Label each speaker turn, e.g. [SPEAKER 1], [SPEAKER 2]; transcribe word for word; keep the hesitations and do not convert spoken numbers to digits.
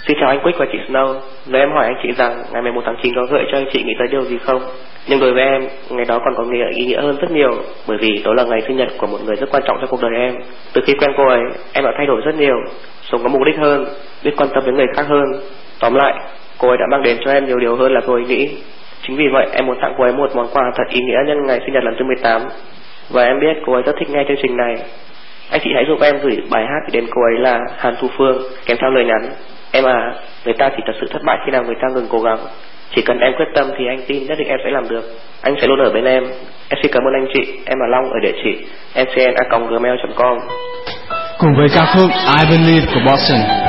[SPEAKER 1] Xin chào anh Quick và chị Snow. Nếu em hỏi anh chị rằng ngày mười một tháng chín có gợi cho anh chị nghĩ tới điều gì không? Nhưng đối với em, ngày đó còn có nghĩa ý nghĩa hơn rất nhiều, bởi vì đó là ngày sinh nhật của một người rất quan trọng trong cuộc đời em. Từ khi quen cô ấy, em đã thay đổi rất nhiều, sống có mục đích hơn, biết quan tâm đến người khác hơn. Tóm lại, cô ấy đã mang đến cho em nhiều điều hơn là cô ấy nghĩ. Chính vì vậy, em muốn tặng cô ấy một món quà thật ý nghĩa nhân ngày sinh nhật lần thứ mười tám. Và em biết cô ấy rất thích nghe chương trình này. Anh chị hãy giúp em gửi bài hát đến cô ấy là Hàn Thu Phương, kèm theo lời nhắn: em à, người ta chỉ thật sự thất bại khi nào người ta ngừng cố gắng. Chỉ cần em quyết tâm thì anh tin nhất định em sẽ làm được. Anh sẽ luôn ở bên em. Em xin cảm ơn anh chị. Em là Long ở địa chỉ m c n a còng gmail chấm com.
[SPEAKER 2] Cùng với ca khúc I Believe của Boston.